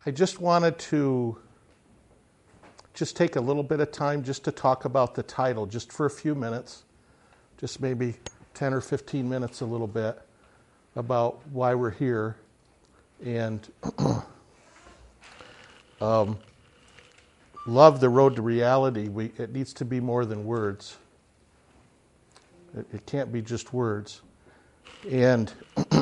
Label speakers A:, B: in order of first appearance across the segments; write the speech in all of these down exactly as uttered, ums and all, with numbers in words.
A: I just wanted to just take a little bit of time just to talk about the title, just for a few minutes, just maybe ten or fifteen minutes, a little bit, about why we're here. And um, love, the road to reality. We, it needs to be more than words. It, it can't be just words. And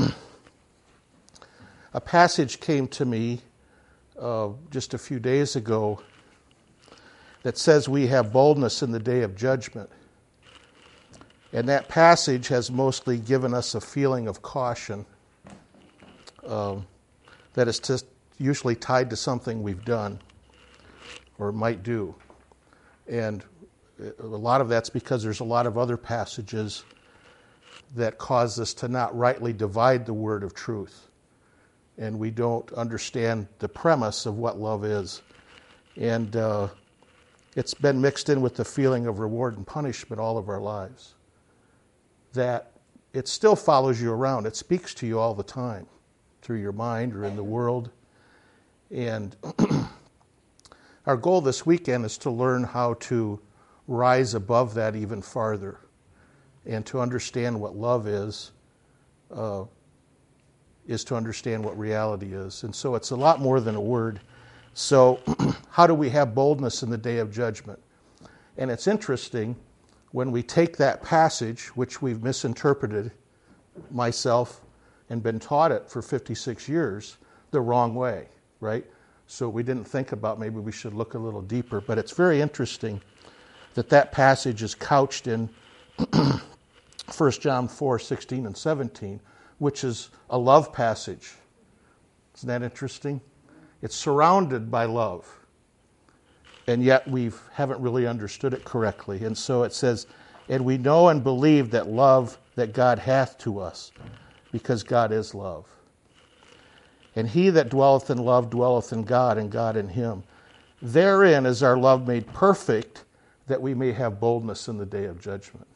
A: a passage came to me uh, just a few days ago that says we have boldness in the day of judgment. And that passage has mostly given us a feeling of caution um, that is just usually tied to something we've done or might do. And a lot of that's because there's a lot of other passages that cause us to not rightly divide the word of truth. And we don't understand the premise of what love is. And uh, it's been mixed in with the feeling of reward and punishment all of our lives. That it still follows you around. It speaks to you all the time, through your mind or in the world. And our goal this weekend is to learn how to rise above that even farther and to understand what love is, uh, is to understand what reality is. And so it's a lot more than a word. So how do we have boldness in the day of judgment? And it's interesting when we take that passage, which we've misinterpreted, myself, and been taught it for fifty-six years, the wrong way, right? So we didn't think about maybe we should look a little deeper. But it's very interesting that that passage is couched in First John four, sixteen and seventeen, which is a love passage. Isn't that interesting? It's surrounded by love. And yet we haven't really understood it correctly. And so it says, and we know and believe that love that God hath to us, because God is love. And he that dwelleth in love dwelleth in God, and God in him. Therein is our love made perfect, that we may have boldness in the day of judgment.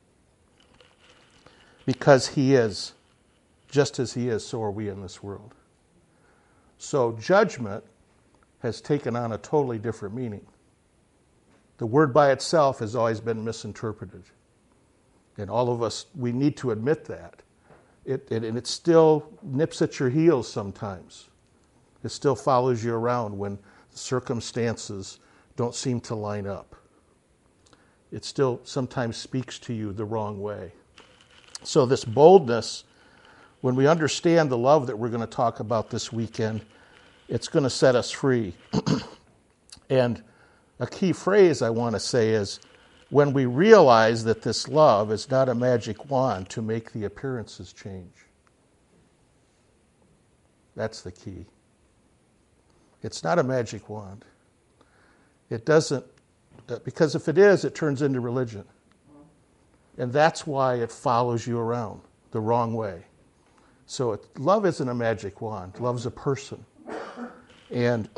A: Because he is, just as he is, so are we in this world. So judgment has taken on a totally different meaning. The word by itself has always been misinterpreted. And all of us, we need to admit that. It, it, and it still nips at your heels sometimes. It still follows you around when the circumstances don't seem to line up. It still sometimes speaks to you the wrong way. So this boldness, when we understand the love that we're going to talk about this weekend, it's going to set us free. And a key phrase I want to say is, when we realize that this love is not a magic wand to make the appearances change. That's the key. It's not a magic wand. It doesn't, because if it is, it turns into religion. And that's why it follows you around the wrong way. So it, love isn't a magic wand. Love's a person. And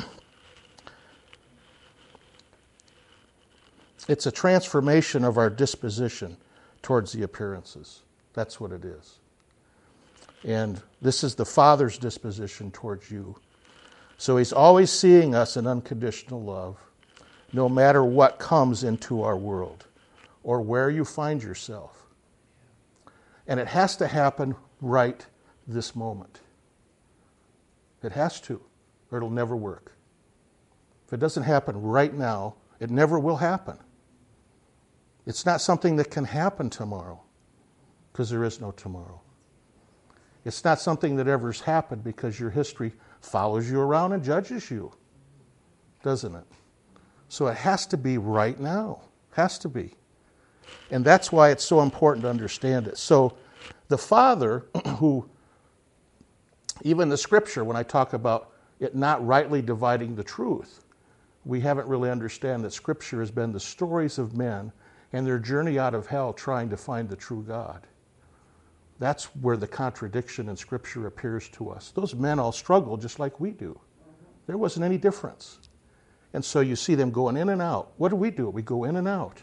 A: it's a transformation of our disposition towards the appearances. That's what it is. And this is the Father's disposition towards you. So he's always seeing us in unconditional love, no matter what comes into our world or where you find yourself. And it has to happen right this moment. It has to, or it'll never work. If it doesn't happen right now, it never will happen. It's not something that can happen tomorrow, because there is no tomorrow. It's not something that ever's happened, because your history follows you around and judges you, doesn't it? So it has to be right now. Has to be. And that's why it's so important to understand it. So the Father, who, even the Scripture, when I talk about it not rightly dividing the truth, we haven't really understand that Scripture has been the stories of men and their journey out of hell trying to find the true God. That's where the contradiction in Scripture appears to us. Those men all struggled just like we do. There wasn't any difference. And so you see them going in and out. What do we do? We go in and out.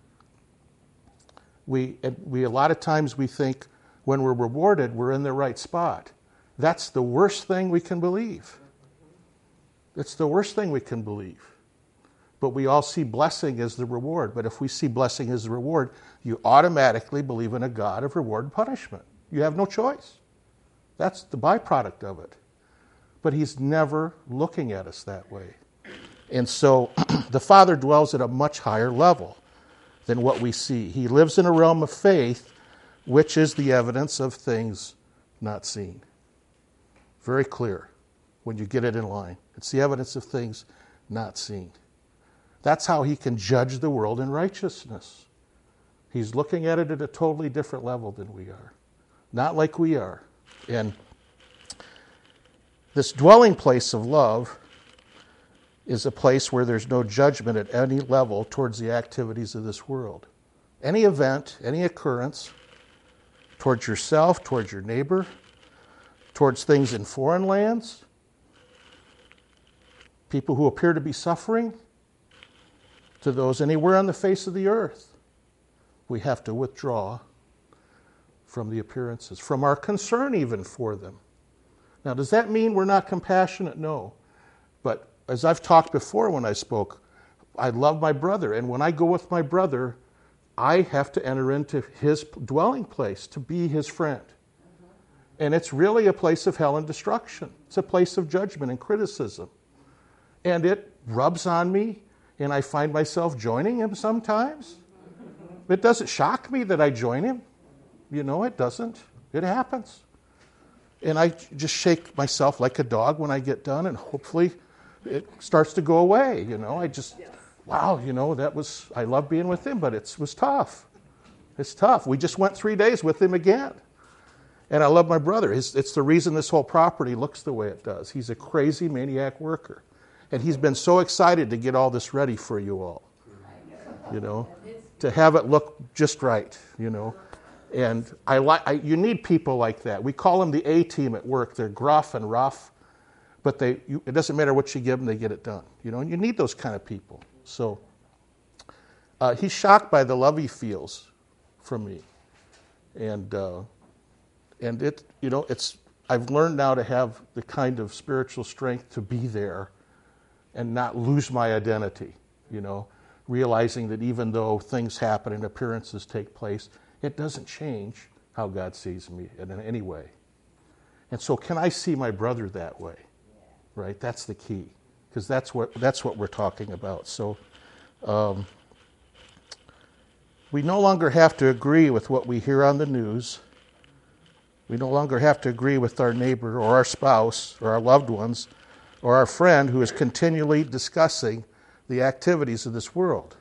A: We, we a lot of times we think when we're rewarded, we're in the right spot. That's the worst thing we can believe. It's the worst thing we can believe. But we all see blessing as the reward. But if we see blessing as the reward, you automatically believe in a God of reward and punishment. You have no choice. That's the byproduct of it. But he's never looking at us that way. And so the Father dwells at a much higher level than what we see. He lives in a realm of faith, which is the evidence of things not seen. Very clear when you get it in line. It's the evidence of things not seen. That's how he can judge the world in righteousness. He's looking at it at a totally different level than we are. Not like we are. And this dwelling place of love is a place where there's no judgment at any level towards the activities of this world. Any event, any occurrence, towards yourself, towards your neighbor, towards things in foreign lands, people who appear to be suffering, to those anywhere on the face of the earth. We have to withdraw from the appearances, from our concern even for them. Now, does that mean we're not compassionate? No. But as I've talked before when I spoke, I love my brother, and when I go with my brother, I have to enter into his dwelling place to be his friend. And it's really a place of hell and destruction. It's a place of judgment and criticism. And it rubs on me, and I find myself joining him sometimes. It doesn't shock me that I join him. You know, it doesn't. It happens. And I just shake myself like a dog when I get done, and hopefully it starts to go away. You know, I just, wow, you know, that was, I love being with him, but it was tough. It's tough. We just went three days with him again. And I love my brother. It's, it's the reason this whole property looks the way it does. He's a crazy maniac worker. And he's been so excited to get all this ready for you all, you know, to have it look just right, you know. And I like you need people like that. We call them the A-team at work. They're gruff and rough, but they you, it doesn't matter what you give them, they get it done, you know. And you need those kind of people. So uh, he's shocked by the love he feels from me, and uh, and it you know it's I've learned now to have the kind of spiritual strength to be there and not lose my identity, you know, realizing that even though things happen and appearances take place, it doesn't change how God sees me in any way. And so can I see my brother that way? Right? That's the key, because that's what that's what we're talking about. So um, we no longer have to agree with what we hear on the news. We no longer have to agree with our neighbor or our spouse or our loved ones or our friend who is continually discussing the activities of this world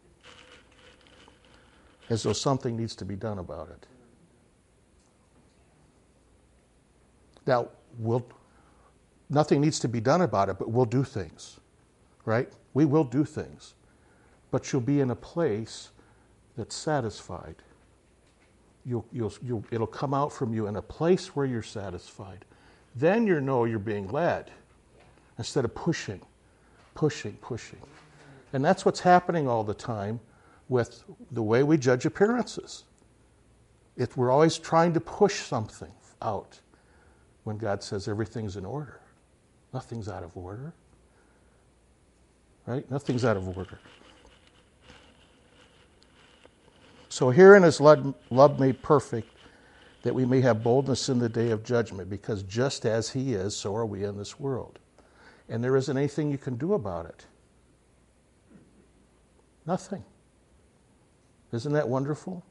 A: as though something needs to be done about it. Now, we'll, nothing needs to be done about it, but we'll do things, right? We will do things. But you'll be in a place that's satisfied. You'll, you'll, you'll, it'll come out from you in a place where you're satisfied. Then you know you're being led instead of pushing, pushing, pushing. And that's what's happening all the time with the way we judge appearances. If we're always trying to push something out when God says everything's in order. Nothing's out of order. Right? Nothing's out of order. So herein is love made perfect, that we may have boldness in the day of judgment, because just as he is, so are we in this world. And there isn't anything you can do about it. Nothing. Isn't that wonderful?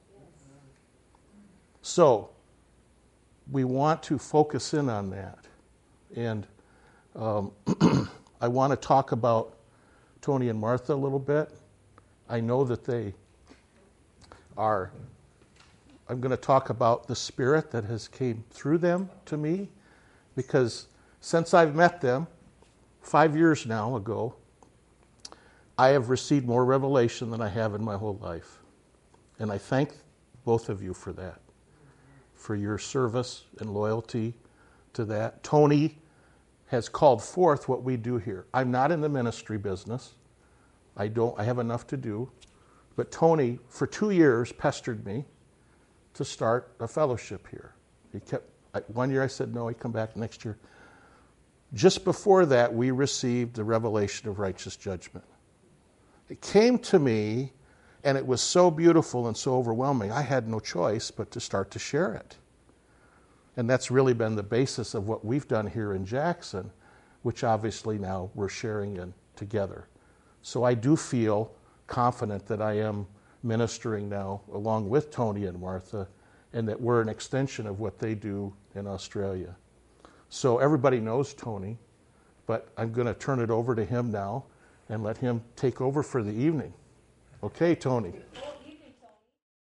A: So, we want to focus in on that. And um, I want to talk about Tony and Martha a little bit. I know that they are, I'm going to talk about the spirit that has came through them to me, because since I've met them, five years now ago, I have received more revelation than I have in my whole life. And I thank both of you for that, for your service and loyalty to that. Tony has called forth what we do here. I'm not in the ministry business. I don't. I have enough to do. But Tony, for two years, pestered me to start a fellowship here. He kept. One year I said no. He'd come back next year. just before that, we received the revelation of righteous judgment. It came to me, and it was so beautiful and so overwhelming, I had no choice but to start to share it. And that's really been the basis of what we've done here in Jackson, which obviously now we're sharing in together. So I do feel confident that I am ministering now along with Tony and Martha, and that we're an extension of what they do in Australia. So everybody knows Tony, but I'm going to turn it over to him now and let him take over for the evening. Okay, Tony.